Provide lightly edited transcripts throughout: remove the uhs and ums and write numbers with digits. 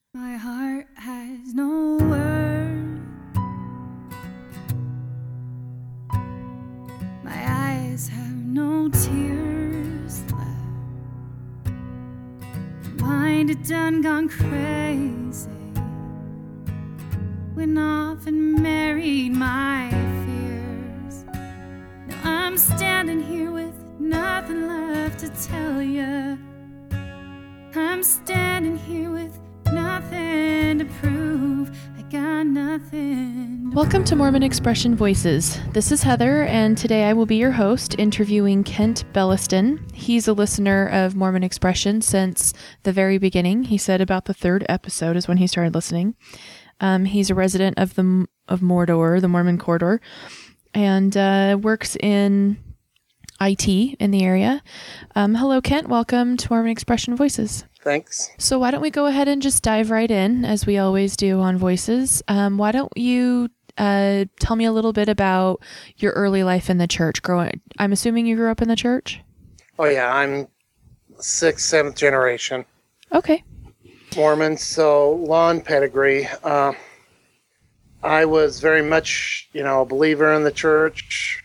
My heart has no word. My eyes have no tears left. Mind had done gone crazy. Went off and married my fears. Now I'm standing here with nothing left to tell you. I'm standing here with nothing to prove. I got nothing. Welcome to Mormon Expression Voices. This is Heather, and today I will be your host interviewing Kent Belliston. He's a listener of Mormon Expression since the very beginning. He said about the third episode is when he started listening. He's a resident of Mordor, the Mormon Corridor, and works in IT in the area. Hello, Kent. Welcome to Mormon Expression Voices. Thanks. So why don't we go ahead and just dive right in, as we always do on Voices. Why don't you tell me a little bit about your early life in the church? I'm assuming you grew up in the church? Oh, yeah. I'm 6th, 7th generation Okay. Mormon, so long pedigree. I was very much, a believer in the church.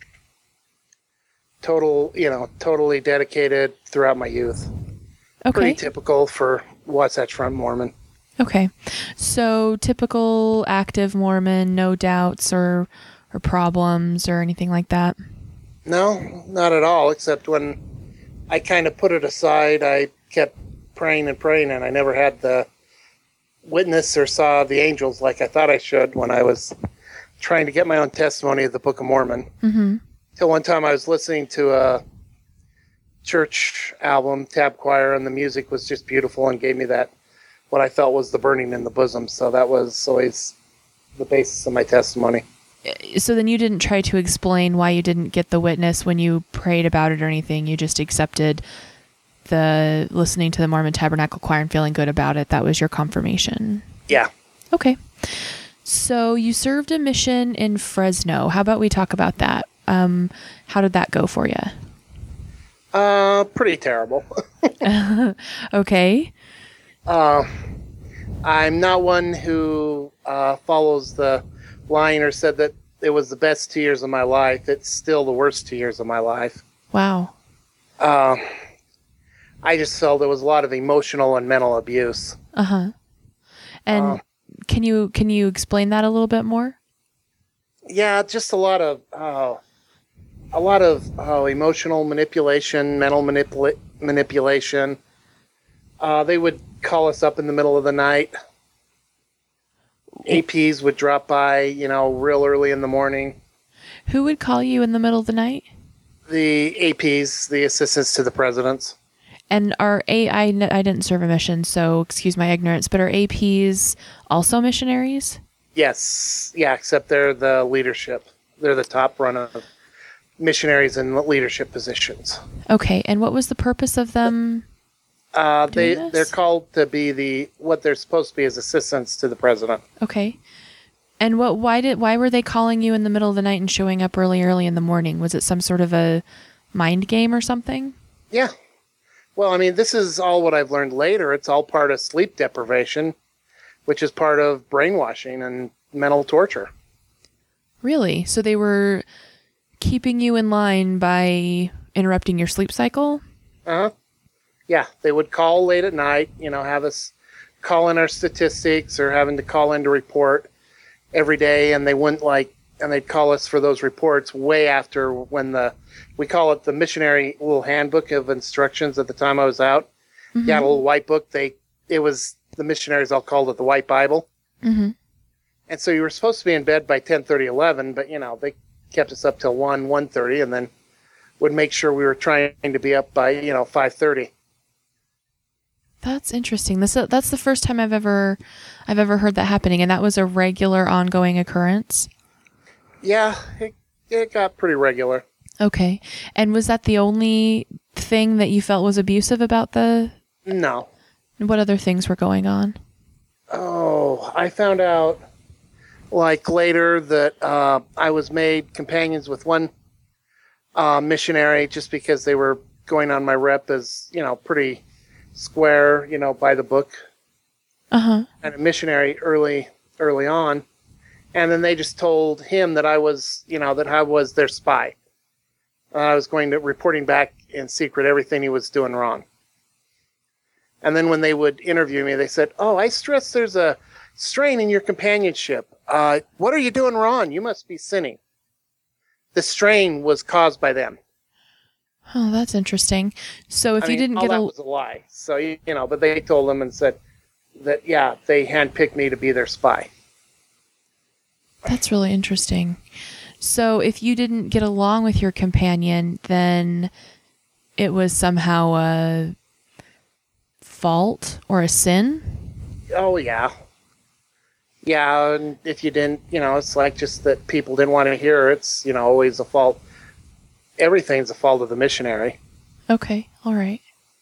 Totally dedicated throughout my youth. Okay. Pretty typical for Wasatch Front Mormon. Okay. So typical active Mormon, no doubts or problems or anything like that? No, not at all, except when I kind of put it aside, I kept praying, and I never had the witness or saw the angels like I thought I should when I was trying to get my own testimony of the Book of Mormon. Mm-hmm. Till one time I was listening to a church album, Tab Choir, and the music was just beautiful and gave me that, what I felt was the burning in the bosom. So that was always the basis of my testimony. So then you didn't try to explain why you didn't get the witness when you prayed about it or anything. You just accepted the listening to the Mormon Tabernacle Choir and feeling good about it. That was your confirmation. Yeah. Okay. So you served a mission in Fresno. How about we talk about that? How did that go for you? Pretty terrible. Okay. I'm not one who follows the line or said that it was the best 2 years of my life. It's still the worst 2 years of my life. Wow. I just felt there was a lot of emotional and mental abuse. Uh-huh. And can you explain that a little bit more? Yeah, just a lot of emotional manipulation, mental manipulation. They would call us up in the middle of the night. APs would drop by, real early in the morning. Who would call you in the middle of the night? The APs, the assistants to the presidents. And I didn't serve a mission, so excuse my ignorance, but are APs also missionaries? Yes. Yeah, except they're the leadership. They're the top run of missionaries in leadership positions. Okay, and what was the purpose of them doing this? They're called to be what they're supposed to be as assistants to the president. Okay. And why were they calling you in the middle of the night and showing up early in the morning? Was it some sort of a mind game or something? Yeah. Well, this is all what I've learned later. It's all part of sleep deprivation, which is part of brainwashing and mental torture. Really? So they were keeping you in line by interrupting your sleep cycle? Uh-huh. Yeah, they would call late at night, have us call in our statistics or having to call in to report every day, and they'd call us for those reports way after we call it the missionary little handbook of instructions at the time I was out. Mm-hmm. Yeah, a little white book. It was the missionaries all called it the White Bible. Mm-hmm. And so you were supposed to be in bed by 10:30, 11, but they kept us up till 1:30, and then would make sure we were trying to be up by 5:30. That's interesting. That's the first time I've ever heard that happening, and that was a regular, ongoing occurrence. Yeah, it got pretty regular. Okay, and was that the only thing that you felt was abusive about the? No. What other things were going on? Oh, I found out later that I was made companions with one missionary just because they were going on my rep as, pretty square, by the book Uh-huh. and a missionary early on. And then they just told him that I was their spy. I was going to reporting back in secret everything he was doing wrong. And then when they would interview me, they said, "Oh, I stress there's a strain in your companionship. What are you doing wrong? You must be sinning." The strain was caused by them. Oh, that's interesting. So if you didn't get that was a lie. So, but they told them and said that, yeah, they handpicked me to be their spy. That's really interesting. So if you didn't get along with your companion, then it was somehow a fault or a sin? Oh, yeah. Yeah, and if you didn't, it's like just that people didn't want to hear. It's, always a fault. Everything's a fault of the missionary. Okay, all right.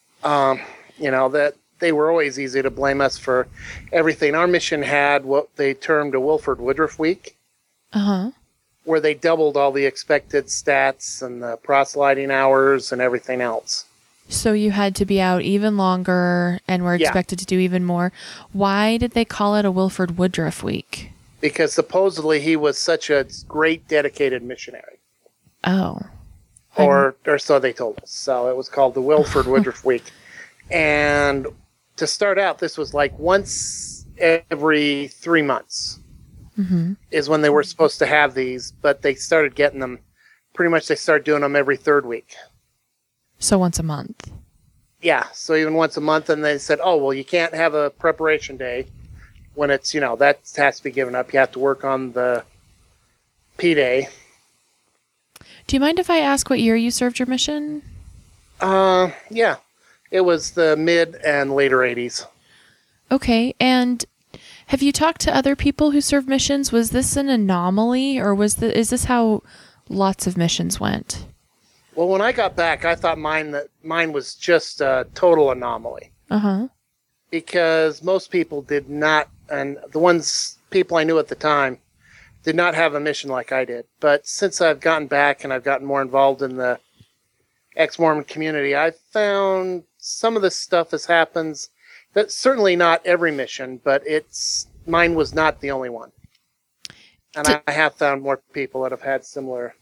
That they were always easy to blame us for everything. Our mission had what they termed a Wilford Woodruff Week. Uh-huh. Where they doubled all the expected stats and the proselyting hours and everything else. So you had to be out even longer and were expected to do even more. Why did they call it a Wilford Woodruff Week? Because supposedly he was such a great dedicated missionary. Oh. Or so they told us. So it was called the Wilford Woodruff Week. And to start out, this was like once every 3 months is when they were supposed to have these. But they started getting them, pretty much they started doing them every third week. So once a month. Yeah, so even once a month, and they said, "Oh, well, you can't have a preparation day when it's, that has to be given up. You have to work on the P-Day." Do you mind if I ask what year you served your mission? Yeah. It was the mid and later 80s. Okay, and have you talked to other people who served missions? Was this an anomaly, or is this how lots of missions went? Well, when I got back, I thought mine was just a total anomaly. Uh-huh. Because most people did not, and the people I knew at the time, did not have a mission like I did. But since I've gotten back and I've gotten more involved in the ex-Mormon community, I've found some of this stuff happens. That's certainly not every mission, but mine was not the only one. And I have found more people that have had similar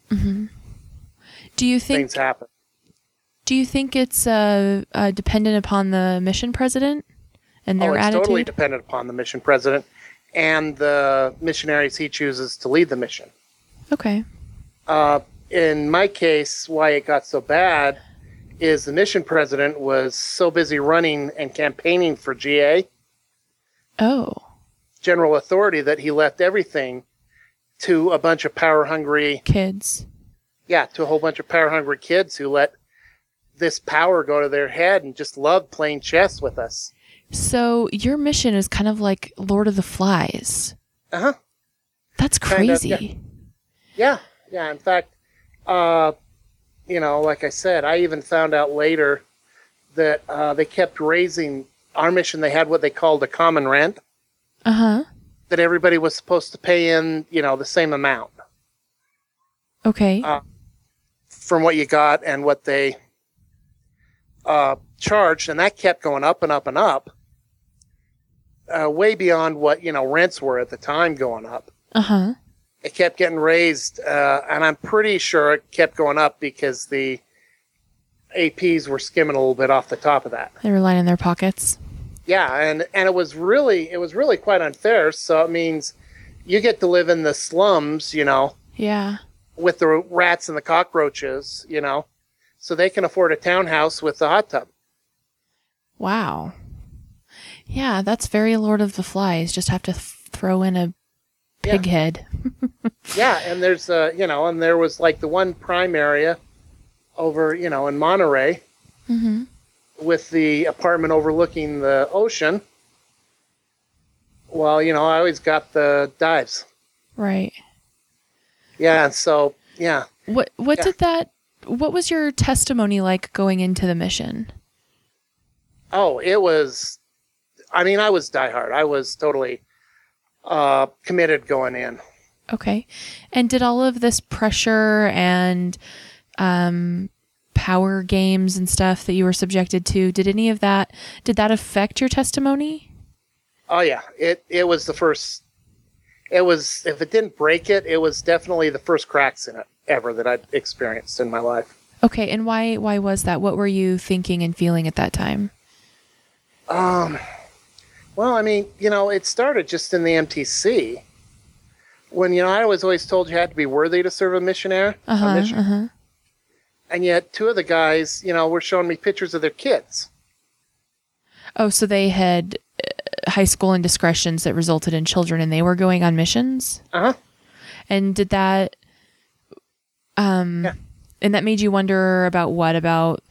things happen. Do you think it's dependent upon the mission president and their attitude? It's totally dependent upon the mission president and the missionaries he chooses to lead the mission. Okay. In my case, why it got so bad is the mission president was so busy running and campaigning for GA. Oh. General authority, that he left everything to a bunch of power-hungry kids. Yeah, to a whole bunch of power-hungry kids who let this power go to their head and just loved playing chess with us. So your mission is kind of like Lord of the Flies. Uh-huh. That's crazy. Yeah. In fact, like I said, I even found out later that they kept raising our mission. They had what they called a common rent. Uh-huh. That everybody was supposed to pay in, the same amount. Okay. From what you got and what they charged, and that kept going up and up and up, way beyond what, rents were at the time going up. Uh-huh. It kept getting raised, and I'm pretty sure it kept going up because the APs were skimming a little bit off the top of that. They were lining their pockets. Yeah, and it was really quite unfair. So it means you get to live in the slums, Yeah. with the rats and the cockroaches, so they can afford a townhouse with a hot tub. Wow. Yeah, that's very Lord of the Flies. Just have to throw in a pig head. Yeah, and there's and there was like the one prime area over, in Monterey. Mm-hmm. With the apartment overlooking the ocean. Well, I always got the dives. Right. Yeah, and so, yeah. What was your testimony like going into the mission? Oh, I was diehard. I was totally committed going in. Okay. And did all of this pressure and power games and stuff that you were subjected to, did that affect your testimony? Oh yeah, it was the first. It was, if it didn't break it, it was definitely the first cracks in it ever that I'd experienced in my life. Okay, and why was that? What were you thinking and feeling at that time? Well, I mean, it started just in the MTC when, I was always told you had to be worthy to serve a mission. And yet 2 of the guys, were showing me pictures of their kids. Oh, so they had high school indiscretions that resulted in children and they were going on missions? Uh-huh. And did that, yeah. And that made you wonder about what? About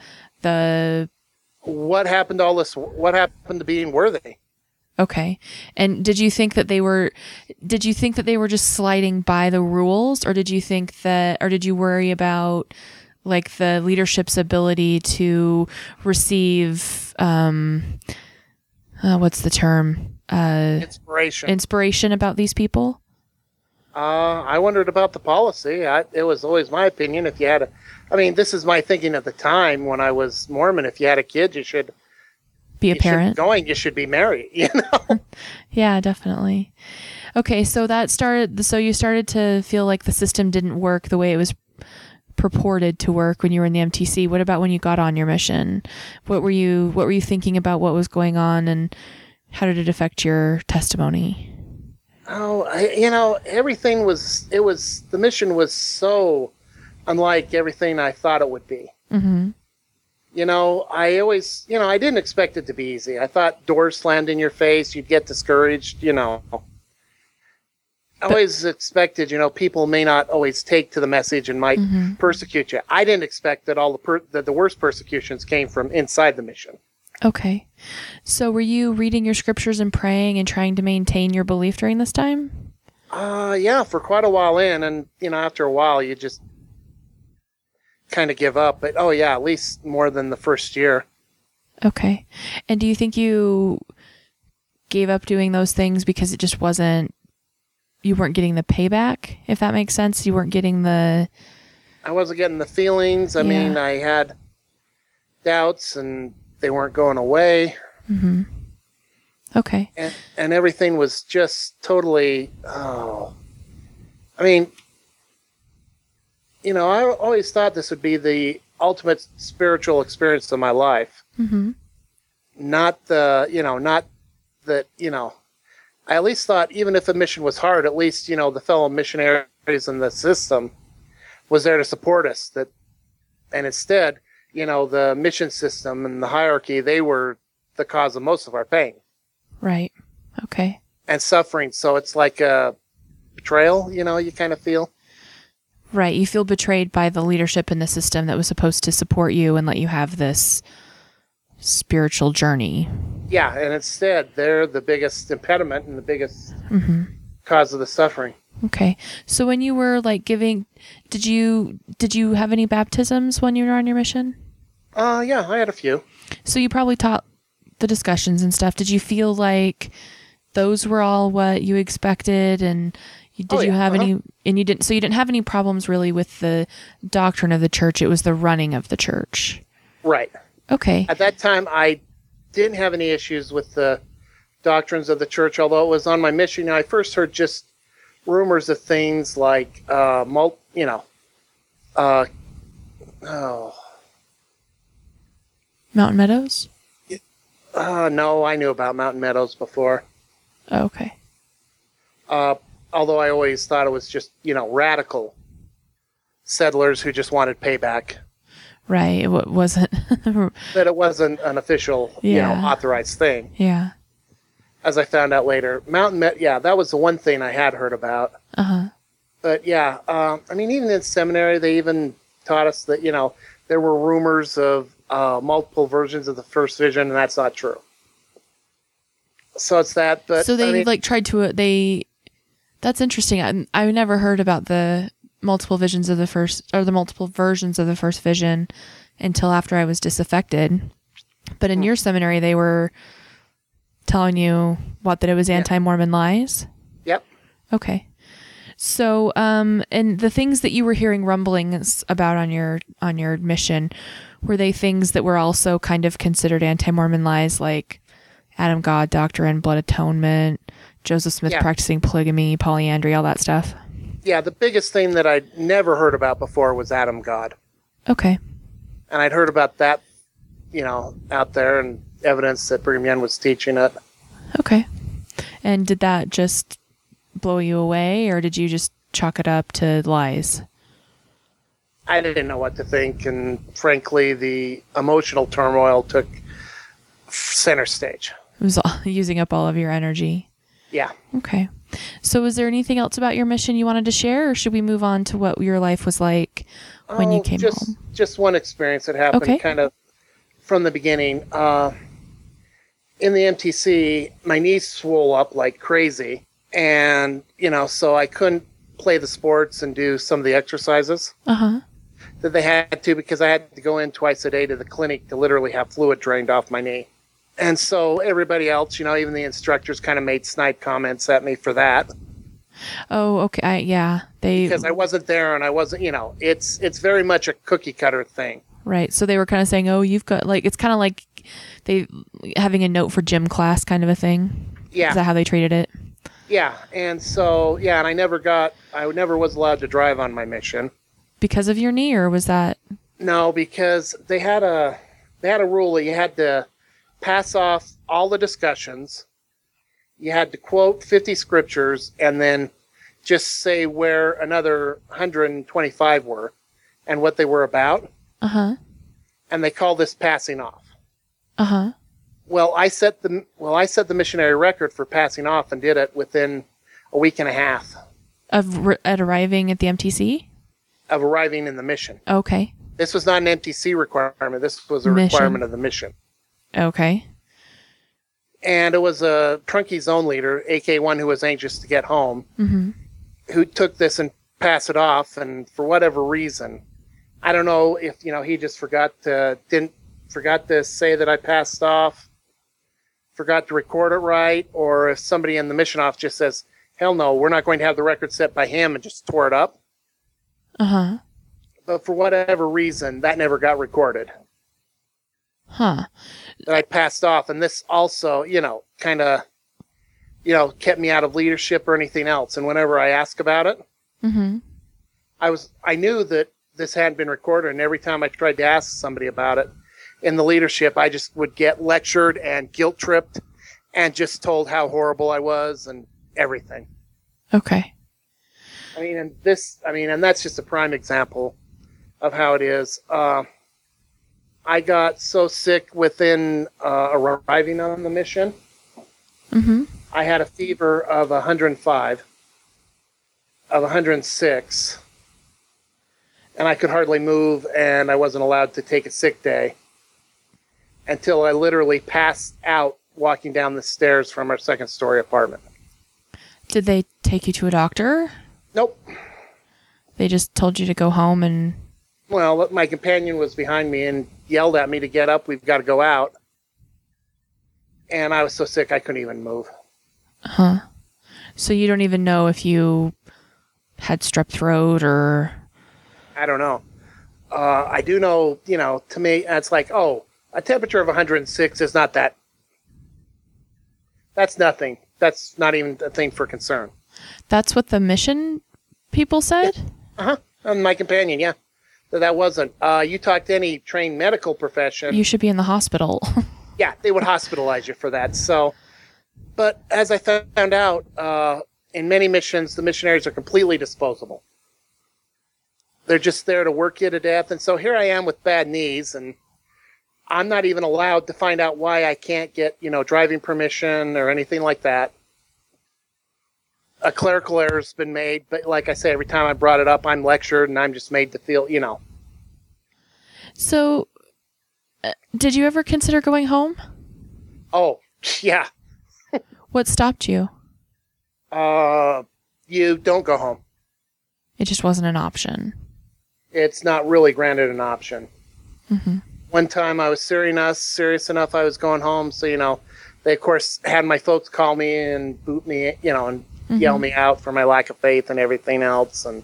what happened to all this? What happened to being worthy? Okay. And did you think that they were just sliding by the rules, or did you worry about like the leadership's ability to receive, what's the term? Inspiration about these people? I wondered about the policy. It was always my opinion. If you had this is my thinking at the time when I was Mormon. If you had a kid, you should be a parent. You should be married. Yeah, definitely. Okay, so you started to feel like the system didn't work the way it was purported to work when you were in the MTC. What about when you got on your mission? What were you thinking about what was going on, and how did it affect your testimony? Oh, everything the mission was so unlike everything I thought it would be. Mm-hmm. I always, I didn't expect it to be easy. I thought doors slammed in your face, you'd get discouraged, I always expected, people may not always take to the message and might persecute you. I didn't expect that that the worst persecutions came from inside the mission. Okay. So were you reading your scriptures and praying and trying to maintain your belief during this time? Yeah, for quite a while in, and, after a while you just kind of give up. But, at least more than the first year. Okay. And do you think you gave up doing those things because it just you weren't getting the payback, if that makes sense? You weren't getting I wasn't getting the feelings. I mean, I had doubts and they weren't going away. Mm-hmm. Okay. And everything was just totally, I always thought this would be the ultimate spiritual experience of my life. Mm-hmm. Not that, I at least thought even if the mission was hard, at least, the fellow missionaries in the system was there to support us. And instead, the mission system and the hierarchy, they were the cause of most of our pain. Right. Okay. And suffering. So it's like a betrayal, you kind of feel. Right. You feel betrayed by the leadership in the system that was supposed to support you and let you have this spiritual journey. Yeah. And instead, they're the biggest impediment and the biggest cause of the suffering. Okay. So when you were did you have any baptisms when you were on your mission? Yeah, I had a few. So you probably taught the discussions and stuff. Did you feel like those were all what you expected? And did you have any, and you didn't have any problems really with the doctrine of the church. It was the running of the church. Right. Okay. At that time, I didn't have any issues with the doctrines of the church, although it was on my mission. I first heard just rumors of things like, Mountain Meadows? No, I knew about Mountain Meadows before. Oh, okay. Although I always thought it was just, radical settlers who just wanted payback. Right. It wasn't. That it wasn't an official, authorized thing. Yeah. As I found out later. That was the one thing I had heard about. Uh-huh. But even in seminary, they even taught us that, there were rumors of multiple versions of the first vision, and that's not true. So it's that, but... So they tried to... That's interesting. I never heard about the multiple visions of the first, or the multiple versions of the first vision until after I was disaffected. But in your seminary, they were telling you that it was anti-Mormon lies? Yep. Okay. So, and the things that you were hearing rumblings about on your mission, were they things that were also kind of considered anti-Mormon lies, like Adam God doctrine, blood atonement, Joseph Smith practicing polygamy, polyandry, all that stuff. Yeah, the biggest thing that I'd never heard about before was Adam God. Okay. And I'd heard about that, out there, and evidence that Brigham Young was teaching it. Okay. And did that just blow you away, or did you just chalk it up to lies? I didn't know what to think, and frankly, the emotional turmoil took center stage. It was using up all of your energy. Yeah. Okay. So was there anything else about your mission you wanted to share, or should we move on to what your life was like when you came home? Just one experience that happened kind of from the beginning. In the MTC, my knees swole up like crazy, and, so I couldn't play the sports and do some of the exercises that they had to, because I had to go in twice a day to the clinic to literally have fluid drained off my knee. And so everybody else, even the instructors kind of made snide comments at me for that. Oh, okay. Because I wasn't there, and I wasn't, it's very much a cookie cutter thing. Right. So they were kind of saying, oh, you've got, it's kind of like they having a note for gym class kind of a thing. Yeah. Is that how they treated it? Yeah. And so, and I never was allowed to drive on my mission. Because of your knee, or was that? No, because they had a rule that you had to pass off all the discussions. You had to quote 50 scriptures and then just say where another 125 were and what they were about. And they call this passing off. Well, I set the missionary record for passing off, and did it within a week and a half at arriving at the MTC. Of arriving in the mission. Okay. This was not an MTC requirement. This was a requirement of the mission. Okay. And it was a Trunky zone leader, AK1, who was anxious to get home, who took this and passed it off. And for whatever reason, I don't know if, he just forgot to say that I passed off, forgot to record it right, or if somebody in the mission office just says, hell no, we're not going to have the record set by him, and just tore it up. But for whatever reason, that never got recorded. That I passed off. And this also, kind of, kept me out of leadership or anything else. And whenever I ask about it, I knew that this hadn't been recorded. And every time I tried to ask somebody about it in the leadership, I just would get lectured and guilt tripped and just told how horrible I was and everything. Okay. And that's just a prime example of how it is. I got so sick within arriving on the mission. I had a fever of 105, of 106, and I could hardly move, and I wasn't allowed to take a sick day until I literally passed out walking down the stairs from our second-story apartment. Did they take you to a doctor? Nope. They just told you to go home and... Well, my companion was behind me and yelled at me to get up. We've got to go out. And I was so sick I couldn't even move. So you don't even know if you had strep throat or... I don't know. I do know, to me, it's like, a temperature of 106 is not that. That's nothing. That's not even a thing for concern. That's what the mission people said? Yeah. And my companion, yeah. So that wasn't. You talk to any trained medical profession. You should be in the hospital. Yeah, they would hospitalize you for that. So, but as I found out, in many missions, the missionaries are completely disposable. They're just there to work you to death. And so here I am with bad knees, and I'm not even allowed to find out why I can't get, driving permission or anything like that. A clerical error's been made, but like I say, every time I brought it up, I'm lectured, and I'm just made to feel, So, did you ever consider going home? Oh, yeah. What stopped you? You don't go home. It just wasn't an option. It's not really granted an option. One time I was serious enough I was going home, so, they, of course, had my folks call me and boot me, and yell me out for my lack of faith and everything else. And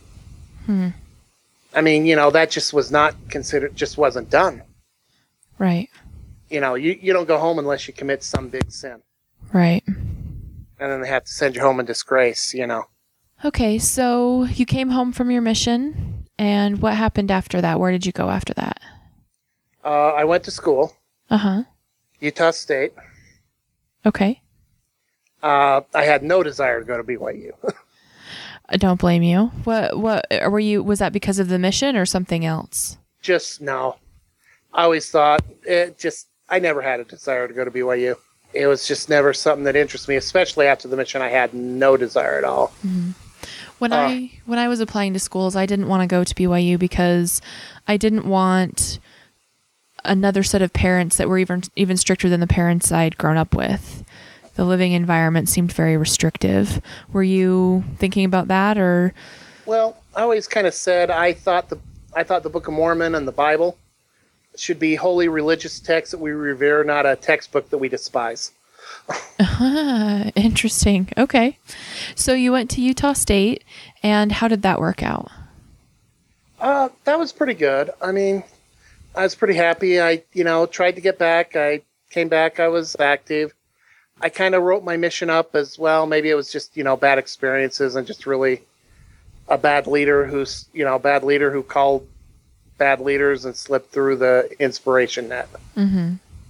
that just was not considered, just wasn't done. Right. you don't go home unless you commit some big sin. Right. And then they have to send you home in disgrace, Okay, so you came home from your mission, and what happened after that? Where did you go after that? I went to school, Uh-huh. Utah State. Okay. I had no desire to go to BYU. I don't blame you. What were you, was that because of the mission or something else? Just no. I always thought I never had a desire to go to BYU. It was just never something that interested me, especially after the mission. I had no desire at all. Mm-hmm. When I was applying to schools, I didn't want to go to BYU because I didn't want another set of parents that were even stricter than the parents I'd grown up with. The living environment seemed very restrictive. Were you thinking about that, or? Well, I always kind of said I thought the Book of Mormon and the Bible should be holy religious texts that we revere, not a textbook that we despise. Interesting. Okay. So you went to Utah State, and how did that work out? That was pretty good. I mean, I was pretty happy. I, tried to get back. I came back. I was active. I kind of wrote my mission up as well. Maybe it was just, bad experiences and just really a bad leader who called bad leaders and slipped through the inspiration net. Mm-hmm.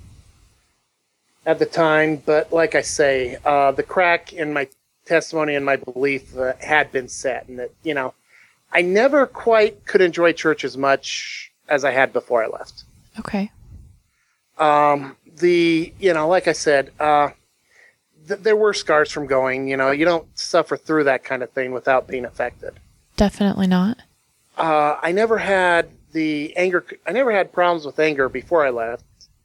At the time. But like I say, the crack in my testimony and my belief had been set, and that, I never quite could enjoy church as much as I had before I left. Okay. Like I said, there were scars from going. You don't suffer through that kind of thing without being affected. Definitely not. I never had the anger. I never had problems with anger before I left.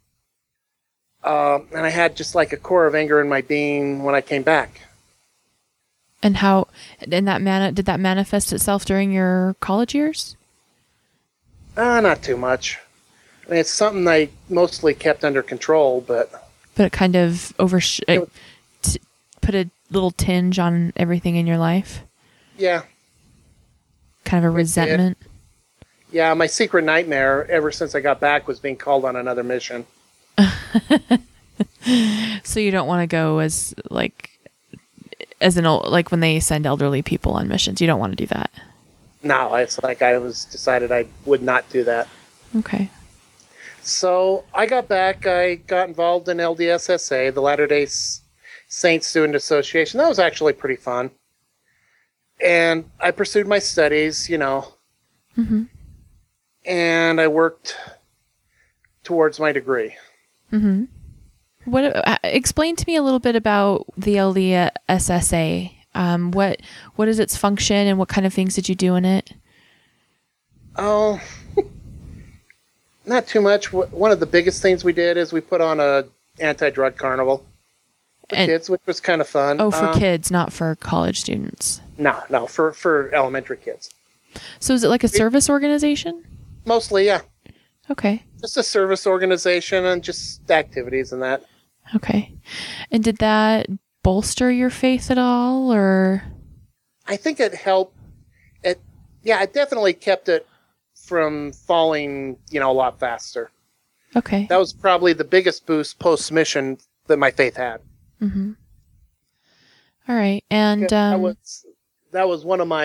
And I had just like a core of anger in my being when I came back. And how, did that manifest itself during your college years? Not too much. I mean, it's something I mostly kept under control, but it kind of put a little tinge on everything in your life. Yeah. Kind of a resentment. Yeah, my secret nightmare ever since I got back was being called on another mission. So you don't want to go as when they send elderly people on missions. You don't want to do that. No, it's like I was decided I would not do that. Okay. So I got back. I got involved in LDSSA, the Latter-day Saints Student Association. That was actually pretty fun. And I pursued my studies, Mm-hmm. And I worked towards my degree. Mm-hmm. Explain to me a little bit about the LDSSA. What is its function, and what kind of things did you do in it? Oh, not too much. One of the biggest things we did is we put on a anti-drug carnival for kids, which was kind of fun. Oh, for kids, not for college students. No, for elementary kids. So is it like a service organization? Mostly, yeah. Okay. Just a service organization and just activities and that. Okay. And did that bolster your faith at all, or? I think it helped. It definitely kept it from falling, a lot faster. Okay. That was probably the biggest boost post-mission that my faith had. Mm-hmm. All right. And that was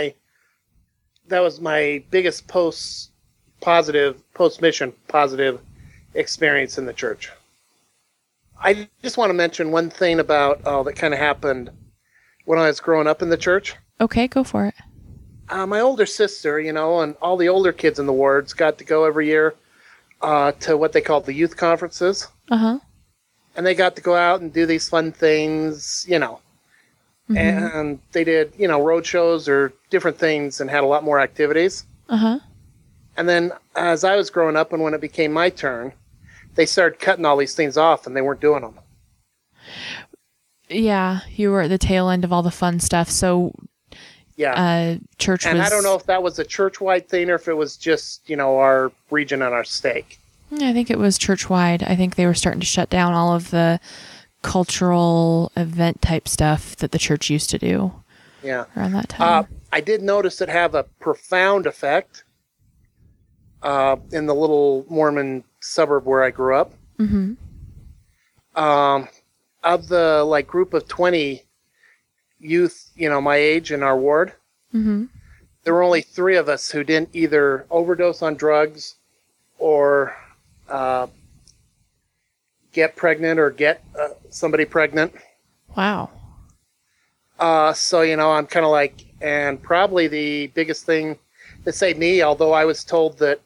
my biggest post-mission positive experience in the church. I just want to mention one thing about that kind of happened when I was growing up in the church. Okay, go for it. My older sister, and all the older kids in the wards got to go every year to what they called the youth conferences. Uh-huh. And they got to go out and do these fun things, Mm-hmm. And they did, road shows or different things and had a lot more activities. Uh-huh. And then as I was growing up and when it became my turn, they started cutting all these things off and they weren't doing them. Yeah, you were at the tail end of all the fun stuff. So yeah, church and was... I don't know if that was a church-wide thing or if it was just, our region and our stake. I think it was church-wide. I think they were starting to shut down all of the cultural event type stuff that the church used to do. Yeah. Around that time. I did notice it have a profound effect in the little Mormon suburb where I grew up. Mm-hmm. Of the like group of 20 youth, my age in our ward, Mm-hmm. there were only 3 of us who didn't either overdose on drugs or get pregnant or get somebody pregnant. Wow. So, I'm kind of like, and probably the biggest thing that saved me, although I was told that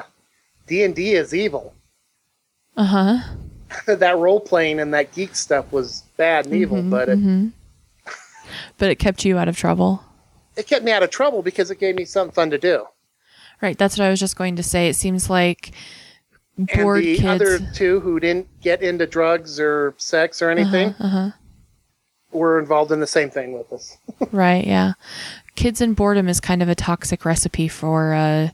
D&D is evil. Uh-huh. That role-playing and that geek stuff was bad and evil, but But it kept you out of trouble. it kept me out of trouble because it gave me something fun to do. Right. That's what I was just going to say. It seems like bored And the kids. other 2 who didn't get into drugs or sex or anything were involved in the same thing with us. Right. Yeah. Kids and boredom is kind of a toxic recipe for,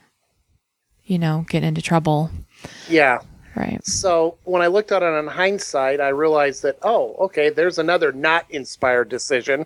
getting into trouble. Yeah. Right. So when I looked at it in hindsight, I realized that, okay, there's another not inspired decision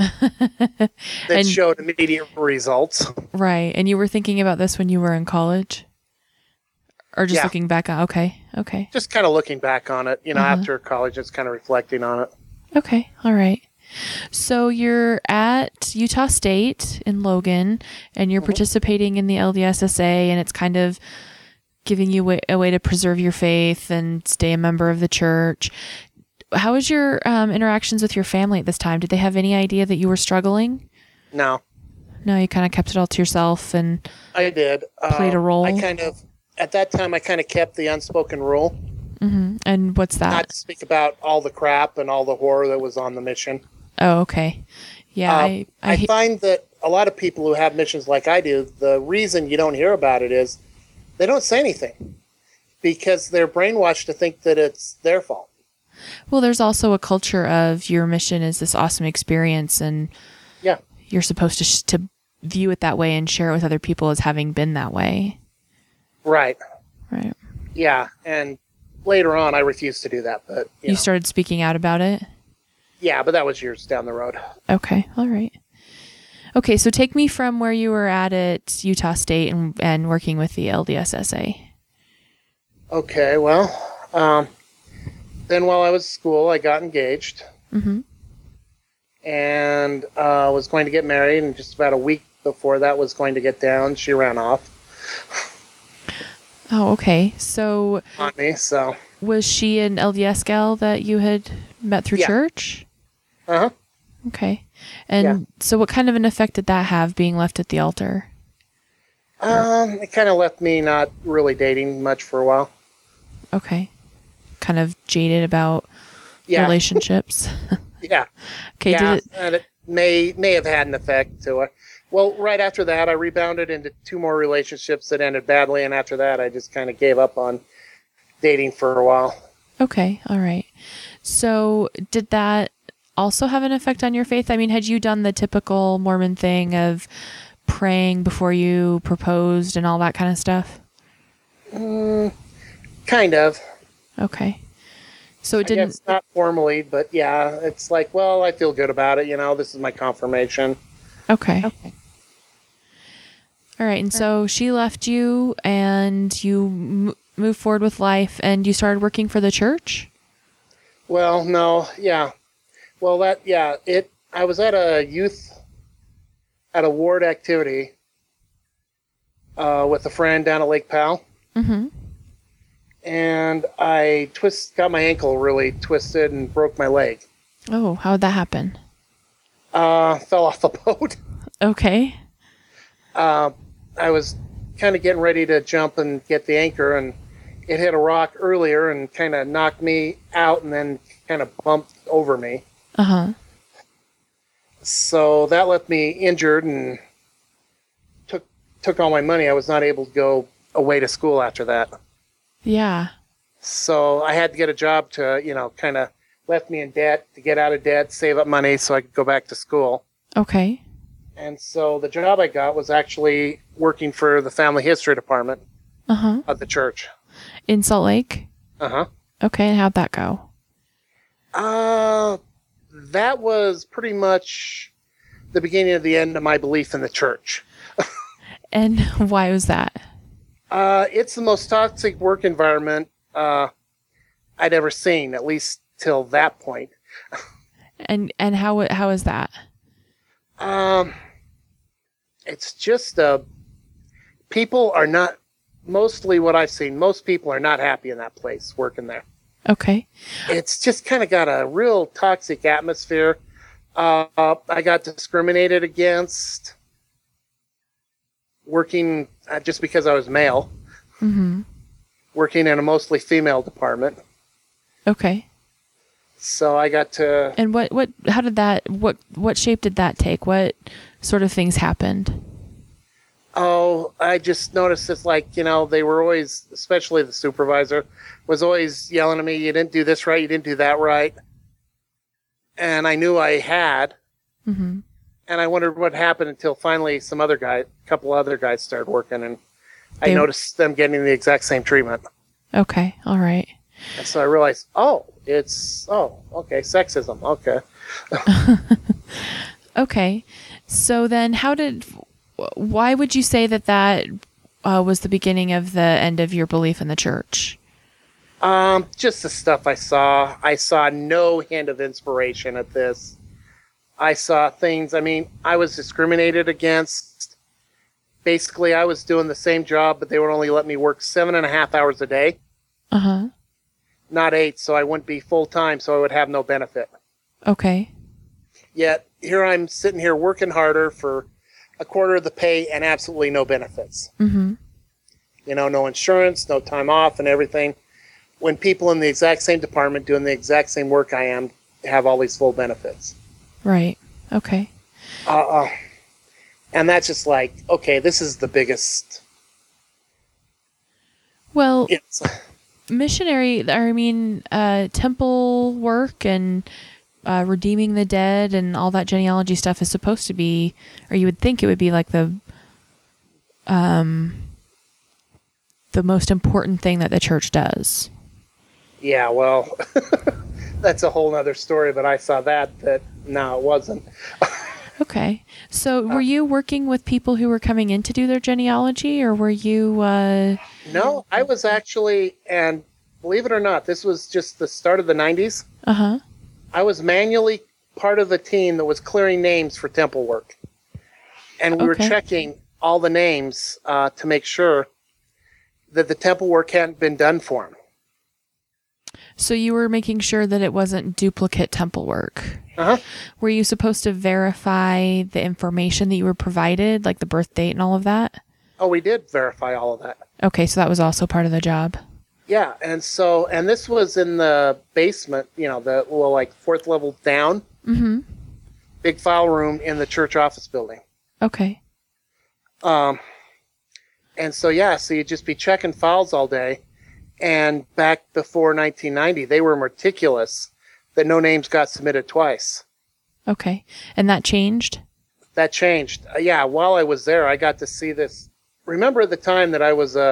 that showed immediate results. Right. And you were thinking about this when you were in college? Or just looking back on? Okay. Okay. Just kind of looking back on it, after college, just kind of reflecting on it. Okay. All right. So you're at Utah State in Logan, and you're participating in the LDSSA, and it's kind of giving you a way to preserve your faith and stay a member of the church. How was your interactions with your family at this time? Did they have any idea that you were struggling? No. No, you kind of kept it all to yourself and I did. played a role? At that time, I kind of kept the unspoken rule. Mm-hmm. And what's that? Not to speak about all the crap and all the horror that was on the mission. Oh, okay. Yeah, I find that a lot of people who have missions like I do, the reason you don't hear about it is they don't say anything because they're brainwashed to think that it's their fault. Well, there's also a culture of your mission is this awesome experience, and you're supposed to view it that way and share it with other people as having been that way. Right. Right. Yeah, and later on, I refused to do that, but you started speaking out about it? Yeah, but that was years down the road. Okay. All right. Okay, so take me from where you were at Utah State and working with the LDSSA. Okay, well, then while I was at school, I got engaged. Mm-hmm. And was going to get married, and just about a week before that was going to get down, she ran off. Oh, okay. So On me, so. Was she an LDS gal that you had met through church? Uh-huh. Okay. And so what kind of an effect did that have, being left at the altar? It kind of left me not really dating much for a while. Okay. Kind of jaded about relationships. Yeah. Okay. Yeah, and it may have had an effect to it. Well, right after that, I rebounded into 2 more relationships that ended badly, and after that, I just kind of gave up on dating for a while. Okay. All right. So did that also have an effect on your faith? I mean, had you done the typical Mormon thing of praying before you proposed and all that kind of stuff? Kind of. Okay. So it didn't... I guess not formally, but yeah, it's like, well, I feel good about it. This is my confirmation. Okay. All right. And so she left you and you moved forward with life and you started working for the church? Well, no. Yeah. Well, I was at a ward activity with a friend down at Lake Powell. Mm-hmm. And I got my ankle really twisted and broke my leg. Oh, how'd that happen? Fell off the boat. Okay. I was kind of getting ready to jump and get the anchor, and it hit a rock earlier and kind of knocked me out and then kind of bumped over me. Uh-huh. So that left me injured and took all my money. I was not able to go away to school after that. Yeah. So I had to get a job to, kind of left me in debt, to get out of debt, save up money so I could go back to school. Okay. And so the job I got was actually working for the family history department of the church. In Salt Lake? Uh-huh. Okay, and how'd that go? That was pretty much the beginning of the end of my belief in the church. And why was that? It's the most toxic work environment I'd ever seen, at least till that point. And how is that? It's just people are not, mostly what I've seen, most people are not happy in that place working there. Okay. It's just kind of got a real toxic atmosphere. I got discriminated against working just because I was male. Mm-hmm. Working in a mostly female department. Okay. So I got to. And what shape did that take? What sort of things happened? Oh, I just noticed it's like, they were always, especially the supervisor, was always yelling at me, you didn't do this right, you didn't do that right. And I knew I had. Mm-hmm. And I wondered what happened until finally a couple other guys started working, and I noticed them getting the exact same treatment. Okay, all right. And so I realized, okay, sexism, okay. Okay, so then why would you say that was the beginning of the end of your belief in the church? Just the stuff I saw. I saw no hint of inspiration at this. I saw things, I was discriminated against. Basically, I was doing the same job, but they would only let me work 7.5 hours a day. Uh-huh. Not 8, so I wouldn't be full-time, so I would have no benefit. Okay. Yet, here I'm sitting here working harder for a quarter of the pay and absolutely no benefits. Mm-hmm. No insurance, no time off and everything. When people in the exact same department doing the exact same work I am have all these full benefits. Right. Okay. And that's just like, okay, this is the biggest. Well, missionary, temple work and redeeming the dead and all that genealogy stuff is supposed to be, or you would think it would be like the most important thing that the church does. Yeah, well, that's a whole other story, but I saw that no, it wasn't. Okay. So were you working with people who were coming in to do their genealogy, or were you... No, I was actually, and believe it or not, this was just the start of the 90s. Uh-huh. I was manually part of the team that was clearing names for temple work. And we were checking all the names to make sure that the temple work hadn't been done for them. So you were making sure that it wasn't duplicate temple work. Uh-huh. Were you supposed to verify the information that you were provided, like the birth date and all of that? Oh, we did verify all of that. Okay, so that was also part of the job. Yeah, and this was in the basement, the fourth level down. Mm-hmm. Big file room in the church office building. Okay. So you'd just be checking files all day. And back before 1990, they were meticulous that no names got submitted twice. Okay. And that changed? That changed. While I was there, I got to see this. Remember at the time that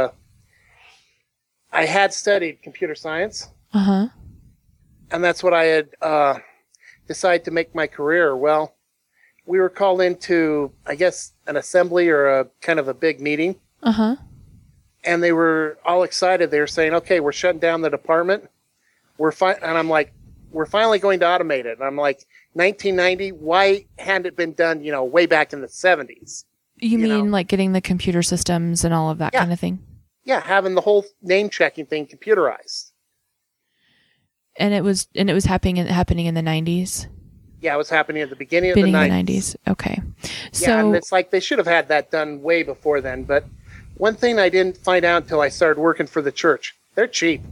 I had studied computer science. Uh-huh. And that's what I had decided to make my career. Well, we were called into, I guess, an assembly or a kind of a big meeting. Uh-huh. And they were all excited. They were saying, okay, we're shutting down the department. And I'm like, we're finally going to automate it. And I'm like, 1990, why hadn't it been done, way back in the 70s? You mean like getting the computer systems and all of that kind of thing? Yeah, having the whole name checking thing computerized. And it was happening in the 90s? Yeah, it was happening at the beginning of the 90s. Okay. Yeah, and it's like they should have had that done way before then, but one thing I didn't find out until I started working for the church, they're cheap.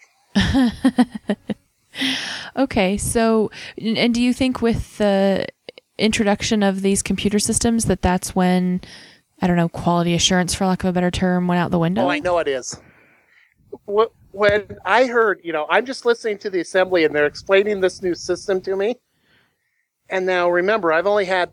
Okay, so, and do you think with the introduction of these computer systems that's when, I don't know, quality assurance, for lack of a better term, went out the window? Oh, I know it is. When I heard, I'm just listening to the assembly and they're explaining this new system to me. And now remember, I've only had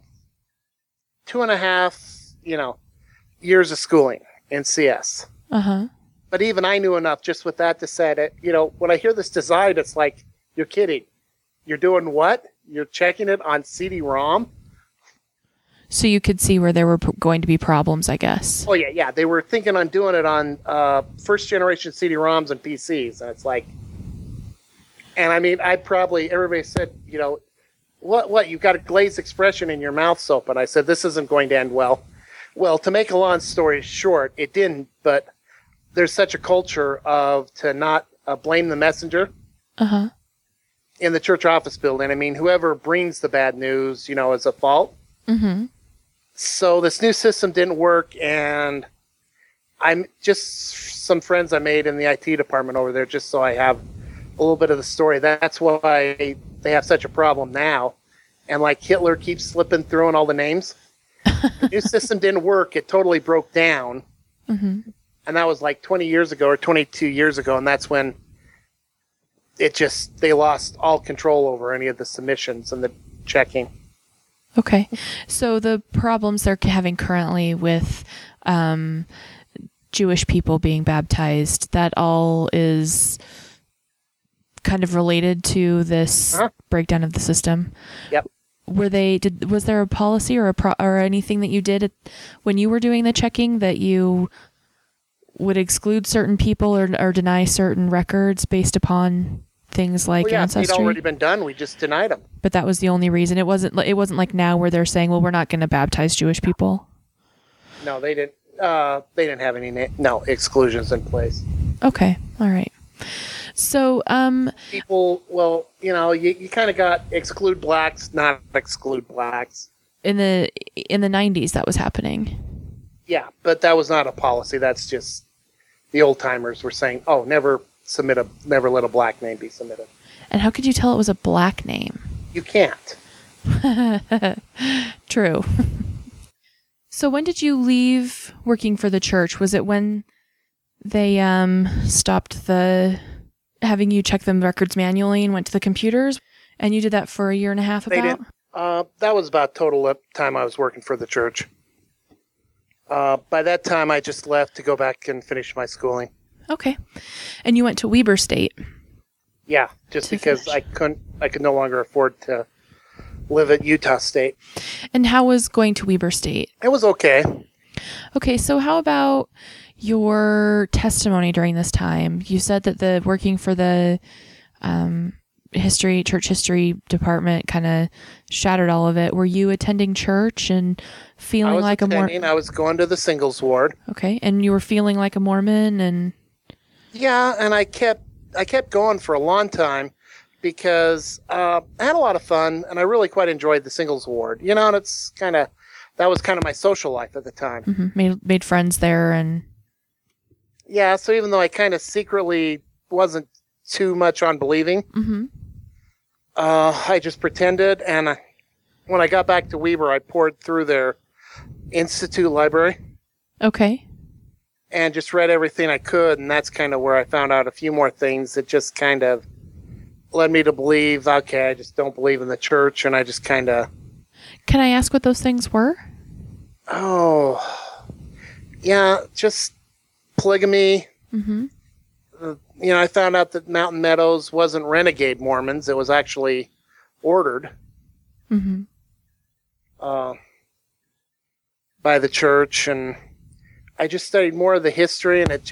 2.5, years of schooling in CS. Uh-huh. But even I knew enough just with that to say that, when I hear this design, it's like, you're kidding. You're doing what? You're checking it on CD-ROM? So you could see where there were going to be problems, I guess. Oh, yeah. They were thinking on doing it on first-generation CD-ROMs and PCs. And it's like, And I mean, everybody said, what, you've got a glazed expression in your mouth, Soap. And I said, this isn't going to end well. Well, to make a long story short, it didn't, but there's such a culture to not blame the messenger in the church office building. I mean, whoever brings the bad news, is at fault. Mm-hmm. So this new system didn't work, and I'm just some friends I made in the IT department over there, just so I have a little bit of the story. That's why they have such a problem now. And like Hitler keeps slipping through in all the names. The new system didn't work. It totally broke down. Mm-hmm. And that was like 20 years ago or 22 years ago. And that's when they lost all control over any of the submissions and the checking. Okay. So the problems they're having currently with Jewish people being baptized, that all is kind of related to this breakdown of the system. Yep. Was there a policy or or anything that you did when you were doing the checking that you would exclude certain people or deny certain records based upon things like ancestry? It'd already been done. We just denied them. But that was the only reason. It wasn't like now where they're saying, well, we're not going to baptize Jewish people. No, they didn't. They didn't have any exclusions in place. Okay. All right. So, people, well, you kind of got exclude blacks, not exclude blacks. In the 90s, that was happening. Yeah, but that was not a policy. That's just the old timers were saying, oh, never let a black name be submitted. And how could you tell it was a black name? You can't. True. So when did you leave working for the church? Was it when they stopped having you check the records manually and went to the computers? And you did that for a year and a half about? They did. That was about total time I was working for the church. By that time, I just left to go back and finish my schooling. Okay. And you went to Weber State? Yeah, just because I could no longer afford to live at Utah State. And how was going to Weber State? It was okay. Okay, so how about your testimony during this time? You said that the working for the church history department kind of shattered all of it. Were you attending church and feeling like a Mormon? I was going to the singles ward. Okay, and you were feeling like a Mormon and... Yeah, and I kept going for a long time because I had a lot of fun and I really quite enjoyed the singles ward. And that was kind of my social life at the time. Mm-hmm. Made friends there and... Yeah, so even though I kind of secretly wasn't too much on believing, I just pretended. And when I got back to Weber, I poured through their Institute library. Okay. And just read everything I could. And that's kind of where I found out a few more things that just kind of led me to believe, okay, I just don't believe in the church. And I just kind of... Can I ask what those things were? Oh, yeah, just polygamy. Mm-hmm. I found out that Mountain Meadows wasn't renegade Mormons. It was actually ordered by the church. And I just studied more of the history, and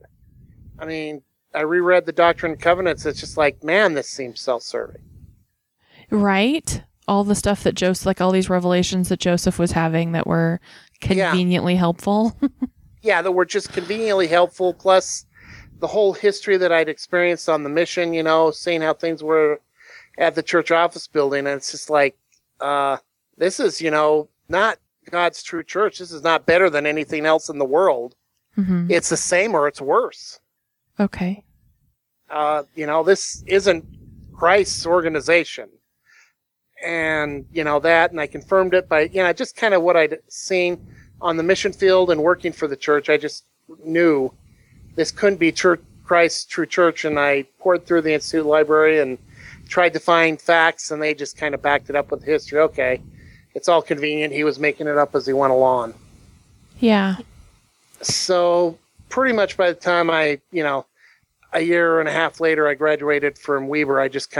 I reread the Doctrine and Covenants. It's just like, man, this seems self-serving. Right? All the stuff that Joseph, like all these revelations that Joseph was having that were conveniently helpful. Yeah, that were just conveniently helpful. Plus the whole history that I'd experienced on the mission, seeing how things were at the church office building. And it's just like, this is, not God's true church. This is not better than anything else in the world. Mm-hmm. It's the same or it's worse. Okay. This isn't Christ's organization. And, that, and I confirmed it by, just kind of what I'd seen on the mission field and working for the church. I just knew this couldn't be Christ's true church. And I poured through the Institute library and tried to find facts, and they just kind of backed it up with history. Okay, it's all convenient. He was making it up as he went along. Yeah. So pretty much by the time a year and a half later, I graduated from Weber, I just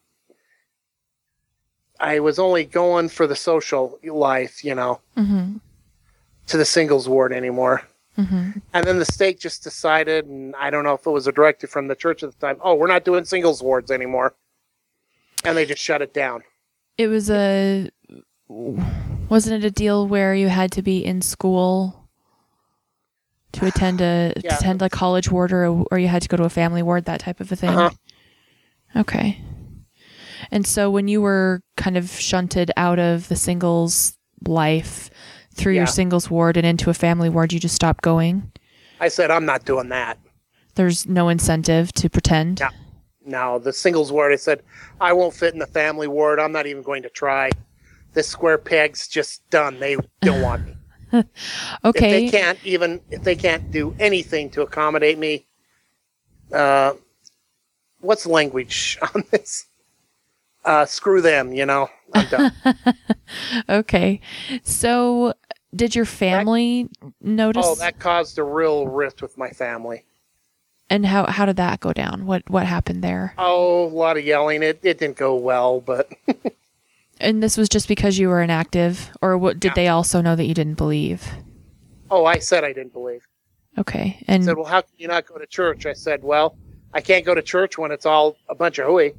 I was only going for the social life, to the singles ward anymore. Mm-hmm. And then the state just decided, and I don't know if it was a directive from the church at the time, oh, we're not doing singles wards anymore. And they just shut it down. It was wasn't it a deal where you had to be in school to attend a college ward, or you had to go to a family ward, that type of a thing? Uh-huh. Okay. And so when you were kind of shunted out of the singles life through your singles ward and into a family ward, you just stopped going? I said, I'm not doing that. There's no incentive to pretend? No, the singles ward, I said, I won't fit in the family ward. I'm not even going to try. This square peg's just done. They don't want me. Okay. If they can't do anything to accommodate me, what's language on this? Screw them, I'm done. Okay. So did your family notice? Oh, that caused a real rift with my family. And how did that go down? What happened there? Oh, a lot of yelling. It didn't go well, but... And this was just because you were inactive? Or what? Did they also know that you didn't believe? Oh, I said I didn't believe. Okay. And I said, well, how can you not go to church? I said, well, I can't go to church when it's all a bunch of hooey.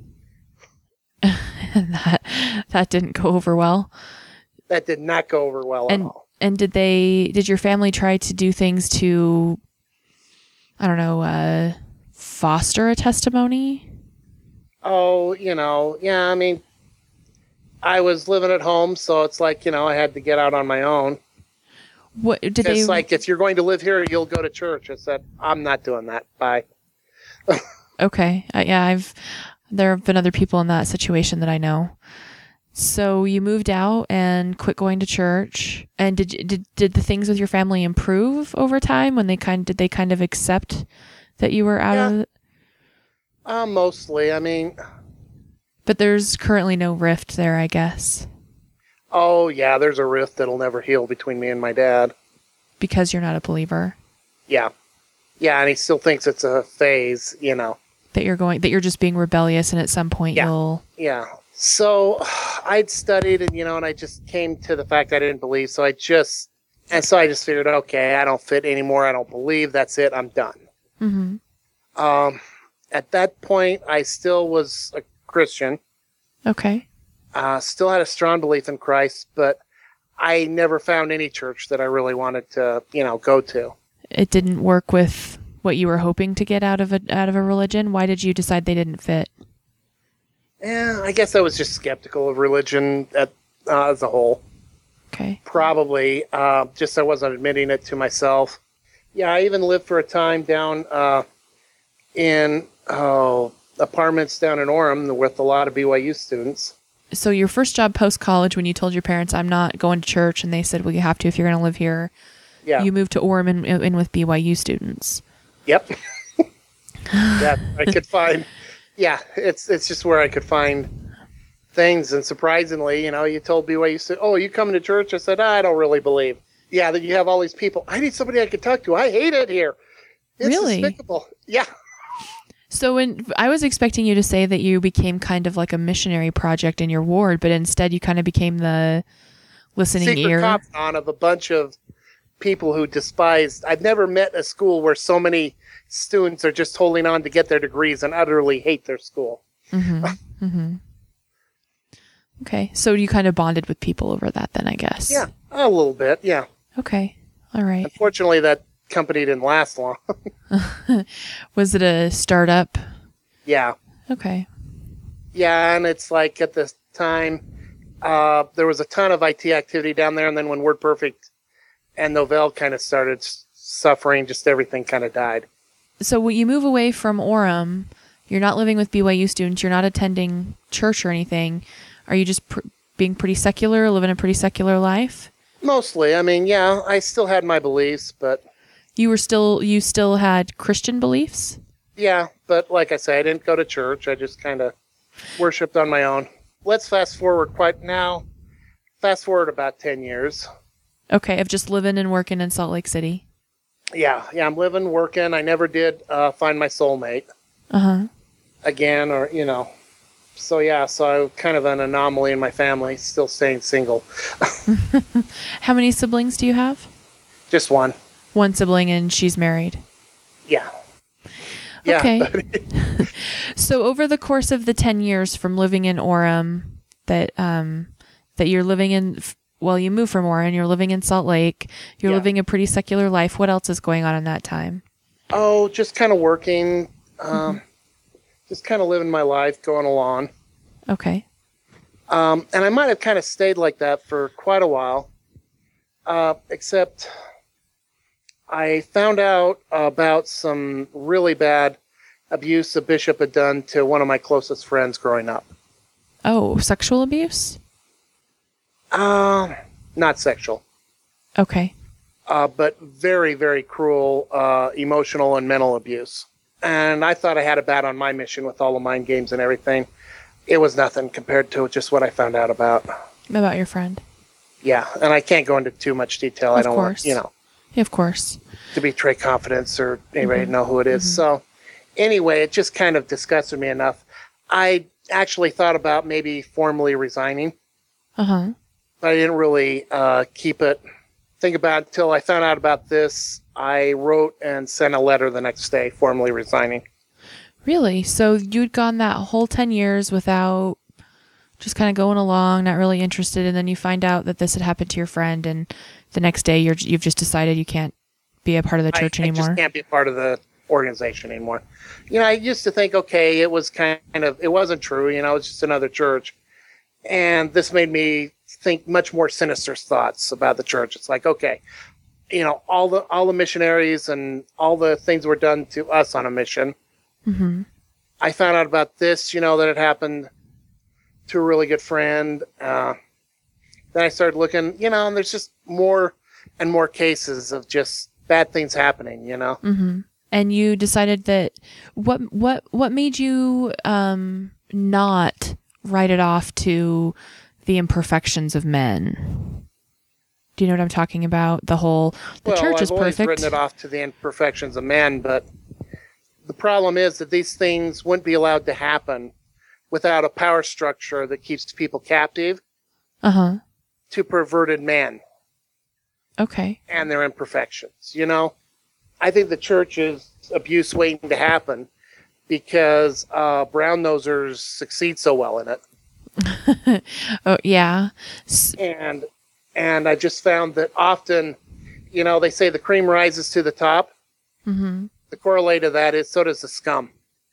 that didn't go over well. That did not go over well at all. And did your family try to do things to, I don't know, foster a testimony? Oh, yeah, I mean, I was living at home, so it's like, I had to get out on my own. What did they? It's like, if you're going to live here, you'll go to church. I said, I'm not doing that. Bye. Okay. There have been other people in that situation that I know. So you moved out and quit going to church. And did the things with your family improve over time when did they kind of accept that you were out of it? Mostly. I mean, but there's currently no rift there, I guess. Oh, yeah, there's a rift that'll never heal between me and my dad. Because you're not a believer? Yeah. Yeah, and he still thinks it's a phase, That you're just being rebellious, and at some point you'll... Yeah. So I'd studied, and I just came to the fact I didn't believe, so I just figured, okay, I don't fit anymore, I don't believe, that's it, I'm done. Mm-hmm. At that point, I still was a Christian. Okay. Still had a strong belief in Christ, but I never found any church that I really wanted to, go to. It didn't work with what you were hoping to get out of a religion? Why did you decide they didn't fit? Yeah, I guess I was just skeptical of religion as a whole. Okay. Probably. Just I wasn't admitting it to myself. Yeah, I even lived for a time down in apartments down in Orem with a lot of BYU students. So your first job post-college, when you told your parents, I'm not going to church, and they said, well, you have to if you're going to live here, you moved to Orem and with BYU students. Yep. Yeah, I could find... Yeah, it's just where I could find things. And surprisingly, you told BYU students, oh, you coming to church? I said, I don't really believe. Yeah, that you have all these people. I need somebody I could talk to. I hate it here. It's really? Despicable. Yeah. So I was expecting you to say that you became kind of like a missionary project in your ward, but instead you kind of became the listening secret ear. Confidant of a bunch of people who despised. I've never met a school where so many students are just holding on to get their degrees and utterly hate their school. Mm-hmm. Mm-hmm. Okay, so you kind of bonded with people over that then, I guess. Yeah, a little bit, yeah. Okay, all right. Unfortunately, that company didn't last long. Was it a startup? Yeah. Okay. Yeah, and it's like at the time, there was a ton of IT activity down there, and then when WordPerfect and Novell kind of started suffering, just everything kind of died. So when you move away from Orem, you're not living with BYU students, you're not attending church or anything. Are you just being pretty secular, living a pretty secular life? Mostly. I mean, yeah, I still had my beliefs, but... You still had Christian beliefs? Yeah, but like I say, I didn't go to church. I just kind of worshipped on my own. Let's fast forward about 10 years. Okay, of just living and working in Salt Lake City. Yeah, I'm living, working. I never did find my soulmate. Uh-huh. Again, or, So, yeah, so I'm kind of an anomaly in my family, still staying single. How many siblings do you have? Just one. One sibling, and she's married. Yeah. Yeah. Okay. So over the course of the 10 years from living in Orem that you're living in, well, you moved from Orem, you're living in Salt Lake, you're living a pretty secular life. What else is going on in that time? Oh, just kind of working, just kind of living my life, going along. Okay. And I might have kind of stayed like that for quite a while, except I found out about some really bad abuse a bishop had done to one of my closest friends growing up. Oh, sexual abuse? Not sexual. Okay. But very, very cruel emotional and mental abuse. And I thought I had it bad on my mission with all the mind games and everything. It was nothing compared to just what I found out about. About your friend? Yeah, and I can't go into too much detail. I don't want, Yeah, of course. to betray confidence or anybody to know who it is. So anyway, it just kind of disgusted me enough. I actually thought about maybe formally resigning. Uh-huh. But I didn't really think about it until I found out about this. I wrote and sent a letter the next day formally resigning. Really? So you'd gone that whole 10 years without just kind of going along, not really interested, and then you find out that this had happened to your friend, and the next day you've just decided you can't be a part of the church anymore? I just can't be a part of the organization anymore. I used to think, okay, it was it wasn't true, it's just another church. And this made me think much more sinister thoughts about the church. It's like, okay, all the missionaries and all the things were done to us on a mission. Mm-hmm. I found out about this, that it happened to a really good friend. Then I started looking, and there's just more and more cases of just bad things happening, Mm-hmm. And you decided that what made you not write it off to the imperfections of men? Do you know what I'm talking about? The church is I've always perfect. written it off to the imperfections of men, but the problem is that these things wouldn't be allowed to happen without a power structure that keeps people captive to perverted men. Okay. And their imperfections. I think the church's abuse waiting to happen because brown nosers succeed so well in it. Oh, yeah. And I just found that often, they say the cream rises to the top. Mm-hmm. The correlate of that is so does the scum.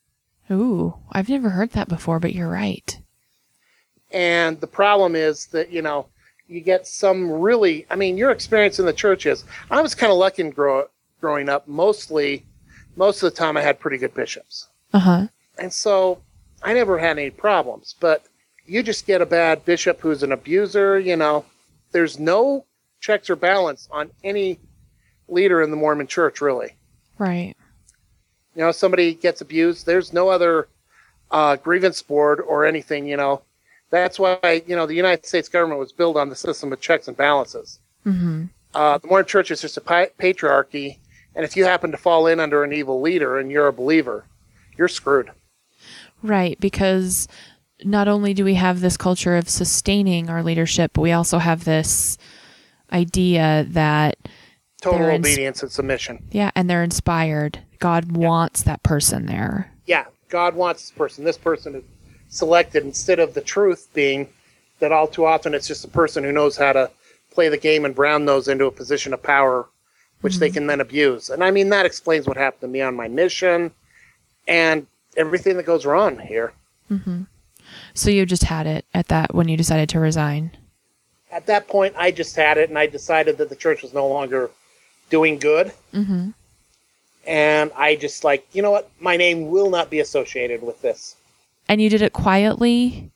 Ooh, I've never heard that before, but you're right. And the problem is that, you get some really, your experience in the church is, I was kind of lucky in growing up. Most of the time I had pretty good bishops. Uh-huh. And so I never had any problems. But you just get a bad bishop who's an abuser, there's no checks or balance on any leader in the Mormon church, really. Right. Somebody gets abused, there's no other grievance board or anything, That's why, the United States government was built on the system of checks and balances. Mm-hmm. The Mormon church is just a patriarchy, and if you happen to fall in under an evil leader and you're a believer, you're screwed. Right, because not only do we have this culture of sustaining our leadership, but we also have this idea that total obedience and submission. Yeah, and they're inspired. God wants that person there. Yeah, God wants this person. This person is selected, instead of the truth being that all too often it's just a person who knows how to play the game and brown nose into a position of power, which they can then abuse. And that explains what happened to me on my mission and everything that goes wrong here. Mm-hmm. So you just had it at that when you decided to resign? At that point, I just had it, and I decided that the church was no longer doing good. Mm-hmm. And I just you know what? My name will not be associated with this. And you did it quietly?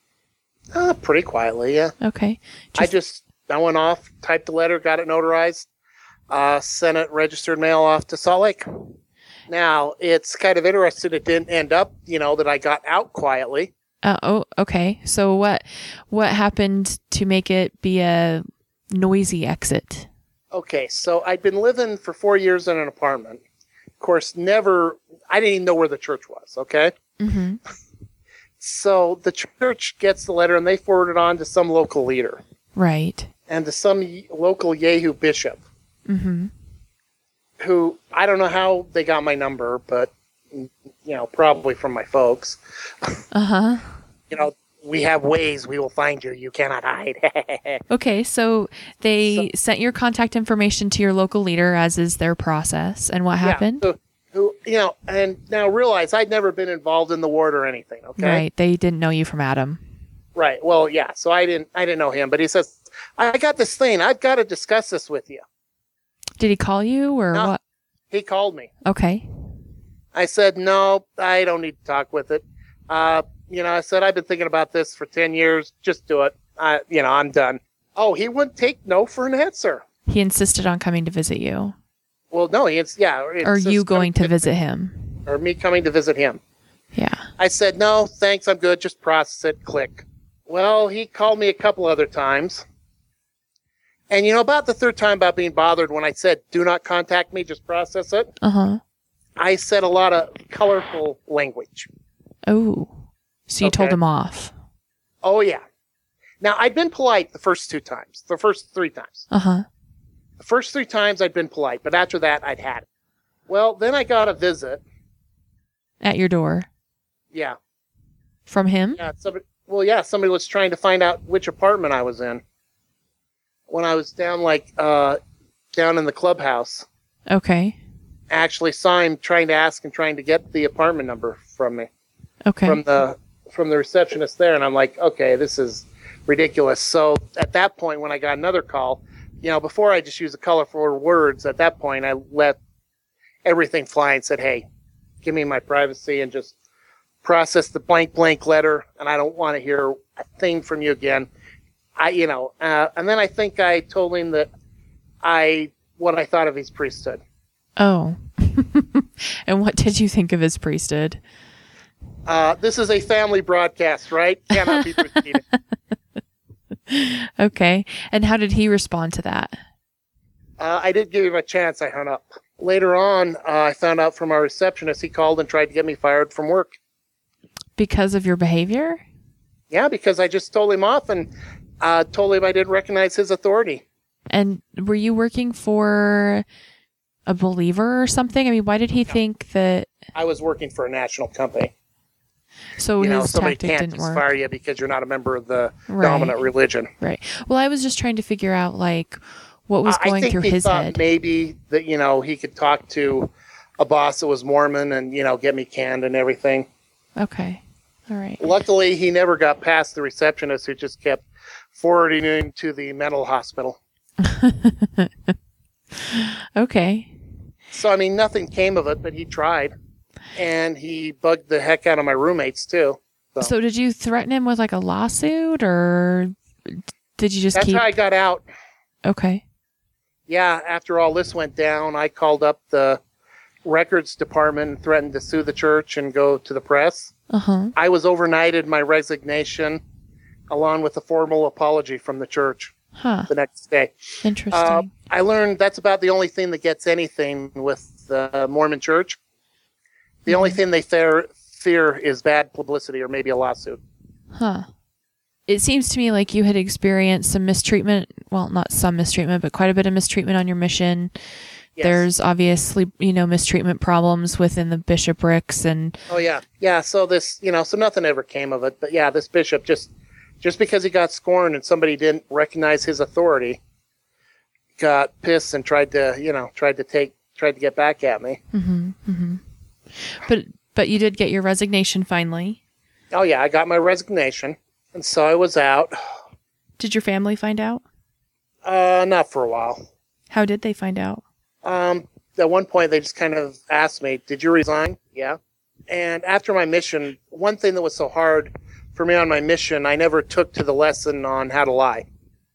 Pretty quietly, yeah. Okay. I went off, typed the letter, got it notarized, sent it registered mail off to Salt Lake. Now, it's kind of interesting it didn't end up, that I got out quietly. Oh, okay. So what happened to make it be a noisy exit? Okay, so I'd been living for 4 years in an apartment. Of course, I didn't even know where the church was, okay? Mm-hmm. So the church gets the letter and they forward it on to some local leader. Right. And to some local Yahoo bishop. Mm-hmm. who I don't know how they got my number, but probably from my folks. Uh-huh. We have ways we will find you. You cannot hide. Okay, so they sent your contact information to your local leader, as is their process. And what happened? Yeah, and now realize I'd never been involved in the ward or anything. Okay. Right. They didn't know you from Adam. Right. Well, yeah. So I didn't know him, but he says, I got this thing. I've got to discuss this with you. Did he call you or No, what? He called me. Okay. I said, no, I don't need to talk with it. I said, I've been thinking about this for 10 years. Just do it. I'm done. Oh, he wouldn't take no for an answer. He insisted on coming to visit you. Well, no, Are you going to visit him? Or me coming to visit him. Yeah. I said, no, thanks. I'm good. Just process it. Click. Well, he called me a couple other times. And about the third time about being bothered when I said, do not contact me, just process it. Uh-huh. I said a lot of colorful language. Oh. So you told Okay. him off. Oh, yeah. Now, I'd been polite the first 3 times. Uh-huh. The first 3 times I'd been polite, but after that, I'd had it. Well, then I got a visit. At your door. Yeah. From him? Yeah. Somebody was trying to find out which apartment I was in. When I was down in the clubhouse. Okay. I actually saw him trying to get the apartment number from me. Okay. From the receptionist there, and I'm like, okay, this is ridiculous. So at that point, when I got another call, before I just used the colorful words, at that point I let everything fly and said, hey, give me my privacy and just process the blank letter, and I don't want to hear a thing from you again. And then I think I told him that what I thought of his priesthood. Oh. And what did you think of his priesthood? This is a family broadcast, right? Cannot be repeated. Okay. And how did he respond to that? I did give him a chance. I hung up. Later on, I found out from our receptionist, he called and tried to get me fired from work. Because of your behavior? Yeah, because I just told him off and told him I didn't recognize his authority. And were you working for a believer or something? I mean, why did he think that... I was working for a national company. So his somebody tactic can't didn't just work. fire you because you're not a member of the Right. dominant religion. Right. Well, I was just trying to figure out, what was I going think through he his thought head. maybe that, he could talk to a boss that was Mormon and, get me canned and everything. Okay. All right. Luckily, he never got past the receptionist who just kept forwarding him to the mental hospital. Okay. So, nothing came of it, but he tried. And he bugged the heck out of my roommates, too. So did you threaten him with a lawsuit, or did you just That's keep... how I got out. Okay. Yeah, after all this went down, I called up the records department and threatened to sue the church and go to the press. Uh-huh. I was overnighted my resignation along with a formal apology from the church Huh. the next day. Interesting. I learned that's about the only thing that gets anything with the Mormon church. The only thing they fear is bad publicity or maybe a lawsuit. Huh. It seems to me like you had experienced some mistreatment. Well, not some mistreatment, but quite a bit of mistreatment on your mission. Yes. There's obviously, mistreatment problems within the bishoprics and... Oh, yeah. Yeah, so this, so nothing ever came of it. But yeah, this bishop, just because he got scorned and somebody didn't recognize his authority, got pissed and tried to get back at me. Mm-hmm, mm-hmm. But you did get your resignation finally. Oh, yeah, I got my resignation. And so I was out. Did your family find out? Not for a while. How did they find out? At one point, they just kind of asked me, did you resign? Yeah. And after my mission, one thing that was so hard for me on my mission, I never took to the lesson on how to lie.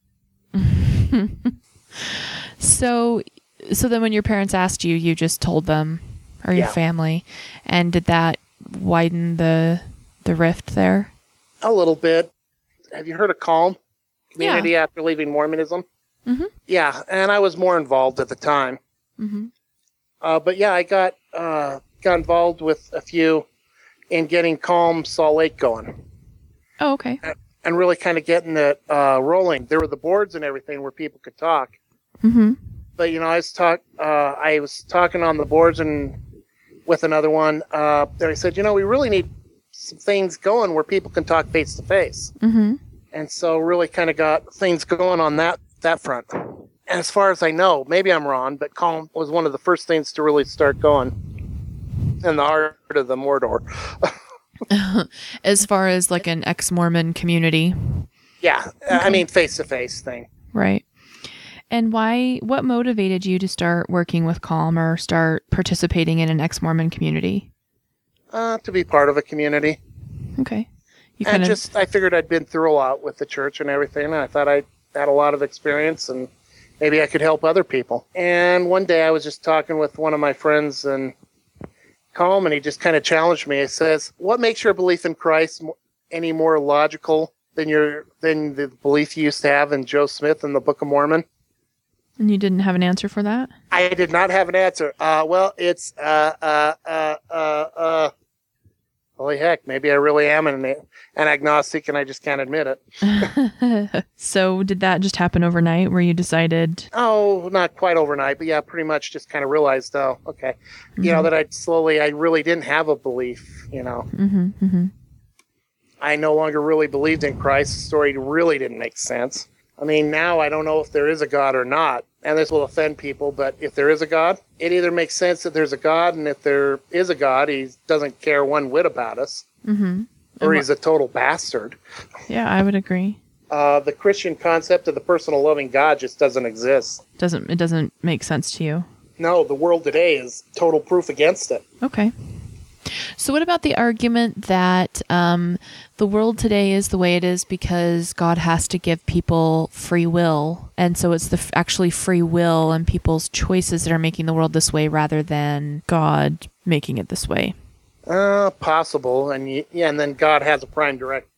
So then when your parents asked you, you just told them, or your Yeah. family, and did that widen the rift there? A little bit. Have you heard of Calm Community after leaving Mormonism? Mm-hmm. Yeah, and I was more involved at the time. Mm-hmm. But yeah, I got involved with a few in getting Calm Salt Lake going. Oh, okay. And really kind of getting it rolling. There were the boards and everything where people could talk. Mm-hmm. But I was talking on the boards and with another one. They said, we really need some things going where people can talk face to face. Mm-hmm. And so really kind of got things going on that front. And as far as I know, maybe I'm wrong, but Calm was one of the first things to really start going in the heart of the Mordor. As far as like an ex-Mormon community. Yeah. Okay. I mean, face-to-face thing. Right. And what motivated you to start working with Calm or start participating in an ex-Mormon community? To be part of a community. Okay. I figured I'd been through a lot with the church and everything, and I thought I had a lot of experience and maybe I could help other people. And one day I was just talking with one of my friends and Calm, and he just kind of challenged me. He says, "What makes your belief in Christ any more logical than the belief you used to have in Joe Smith in the Book of Mormon?" And you didn't have an answer for that? I did not have an answer. Well, it's holy heck, maybe I really am an agnostic and I just can't admit it. So did that just happen overnight where you decided? Oh, not quite overnight, but yeah, pretty much just kind of realized, okay. Mm-hmm. That I really didn't have a belief, Mm-hmm, mm-hmm. I no longer really believed in Christ. The story really didn't make sense. I mean, now I don't know if there is a God or not, and this will offend people, but if there is a God, it either makes sense that there's a God, and if there is a God, he doesn't care one whit about us, mm-hmm. or he's a total bastard. Yeah, I would agree. The Christian concept of the personal loving God just doesn't exist. It doesn't make sense to you? No, the world today is total proof against it. Okay. So what about the argument that the world today is the way it is because God has to give people free will, and so it's actually free will and people's choices that are making the world this way rather than God making it this way? Possible, and then God has a prime directive.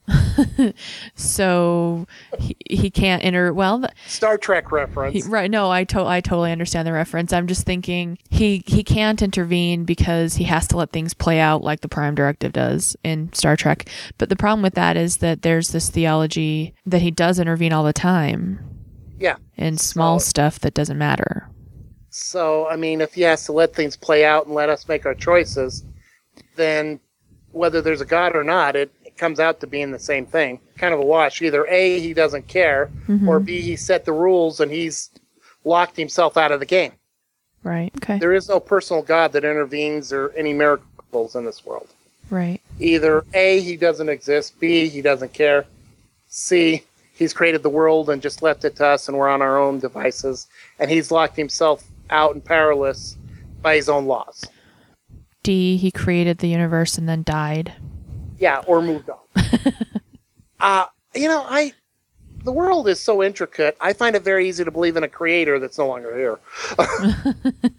So he can't Star Trek reference. Right. No, I totally understand the reference. I'm just thinking he can't intervene because he has to let things play out like the prime directive does in Star Trek. But the problem with that is that there's this theology that he does intervene all the time. Yeah. In small stuff that doesn't matter. So, I mean, if he has to let things play out and let us make our choices, then whether there's a God or not, it comes out to being the same thing. Kind of a wash. Either A, he doesn't care, mm-hmm. or B, he set the rules and he's locked himself out of the game. Right. Okay. There is no personal God that intervenes or any miracles in this world. Right. Either A, he doesn't exist, B, he doesn't care, C, he's created the world and just left it to us and we're on our own devices, and he's locked himself out and powerless by his own laws. D, he created the universe and then died. Yeah, or moved on. The world is so intricate, I find it very easy to believe in a creator that's no longer here.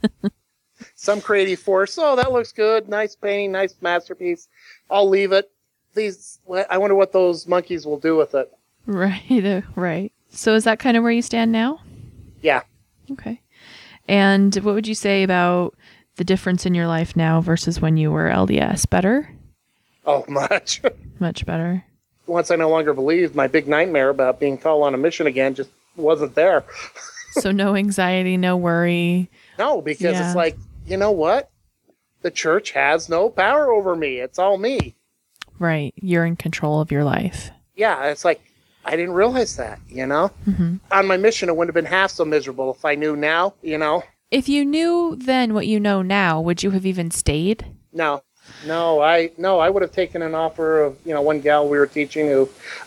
Some creative force, that looks good, nice painting, nice masterpiece, I'll leave it. I wonder what those monkeys will do with it. Right, right. So is that kind of where you stand now? Yeah. Okay. And what would you say about the difference in your life now versus when you were LDS? Better? Oh, much. Much better. Once I no longer believed, my big nightmare about being called on a mission again just wasn't there. So no anxiety, no worry. No, because It's like, you know what? The church has no power over me. It's all me. Right. You're in control of your life. Yeah, it's like, I didn't realize that, Mm-hmm. On my mission, it wouldn't have been half so miserable if I knew now, If you knew then what you know now, would you have even stayed? No, I would have taken an offer of, one gal we were teaching who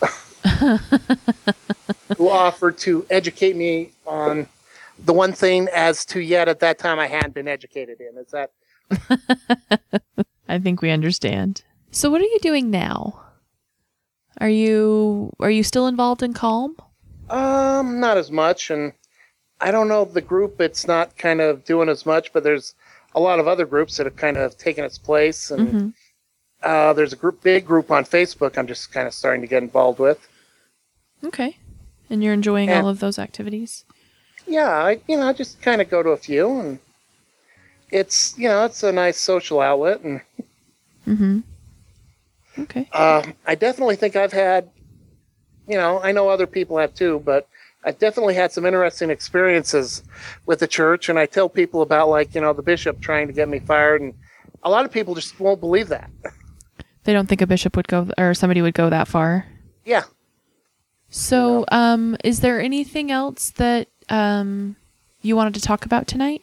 who offered to educate me on the one thing as to yet at that time I hadn't been educated in. Is that? I think we understand. So what are you doing now? Are you still involved in Calm? Not as much, and I don't know the group. It's not kind of doing as much, but there's a lot of other groups that have kind of taken its place, and there's a big group on Facebook I'm just kind of starting to get involved with. Okay, and you're enjoying all of those activities? Yeah, I just kind of go to a few, and it's it's a nice social outlet, and. Mm-hmm. Okay. I definitely think I've had, I know other people have too, but I definitely had some interesting experiences with the church, and I tell people about, like, the bishop trying to get me fired, and a lot of people just won't believe that. They don't think a bishop would go, or somebody would go that far. Yeah. So, is there anything else that you wanted to talk about tonight?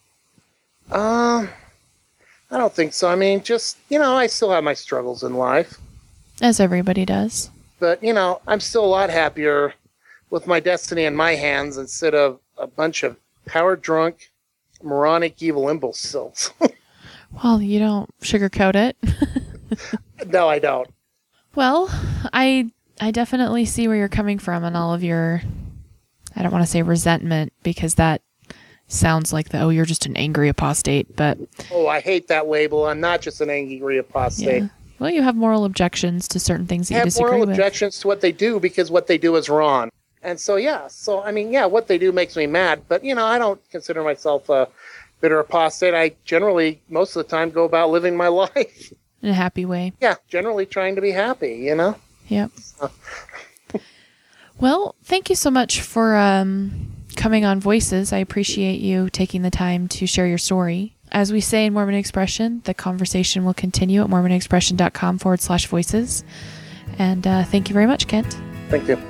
I don't think so. I mean, just, I still have my struggles in life. As everybody does. But, I'm still a lot happier with my destiny in my hands instead of a bunch of power-drunk, moronic, evil imbeciles. Well, you don't sugarcoat it. No, I don't. Well, I definitely see where you're coming from and all of your, I don't want to say resentment, because that sounds like you're just an angry apostate, but... Oh, I hate that label. I'm not just an angry apostate. Yeah. Well, you have moral objections to certain things that you disagree with. I have moral objections to what they do because what they do is wrong. And so, what they do makes me mad, but, I don't consider myself a bitter apostate. I generally, most of the time, go about living my life. In a happy way. Yeah, generally trying to be happy, Yep. Well, thank you so much for coming on Voices. I appreciate you taking the time to share your story. As we say in Mormon Expression, the conversation will continue at mormonexpression.com/voices. And thank you very much, Kent. Thank you.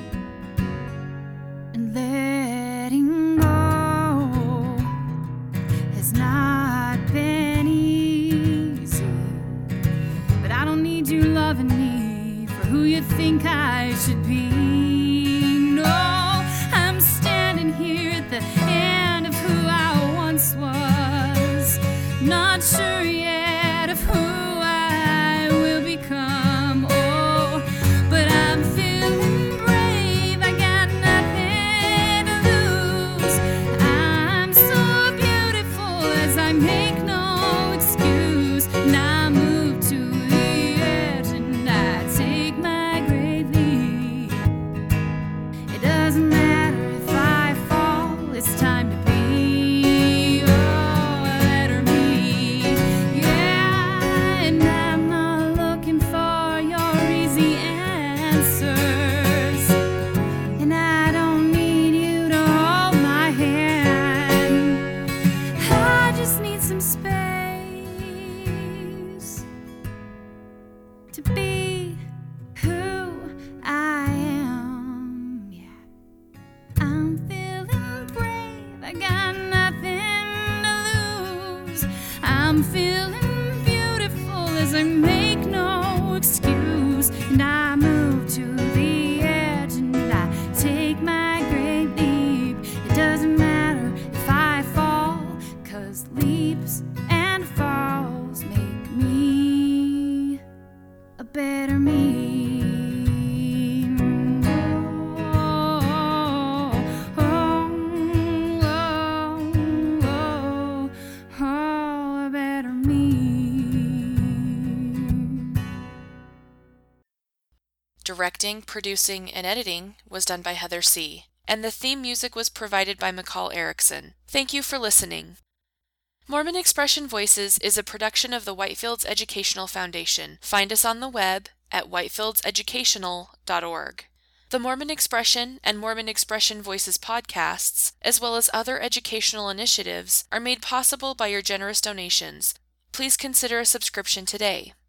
And letting go has not been easy, but I don't need you loving me for who you think I should be. No, I'm standing here at the end of who I once was, not sure yet of who I will become. Oh, but I'm feeling brave. I got nothing to lose. I'm so beautiful as I make no excuse. And I move to the edge and I take my great leap. It doesn't matter if I fall, it's time to be. Oh, let her be. Yeah, and I'm not looking for your easy answers. And I don't need you to hold my hand. I just need some space to be who I am. Yeah, I'm feeling brave. I got nothing to lose. I'm feeling beautiful as I make no excuse. And I move to the edge and I take my great leap. It doesn't matter if I fall, 'cause leaps and falls make me a better me. Oh, oh, oh, oh, oh, a better me. Directing, producing, and editing was done by Heather C., and the theme music was provided by McCall Erickson. Thank you for listening. Mormon Expression Voices is a production of the Whitefields Educational Foundation. Find us on the web at whitefieldseducational.org. The Mormon Expression and Mormon Expression Voices podcasts, as well as other educational initiatives, are made possible by your generous donations. Please consider a subscription today.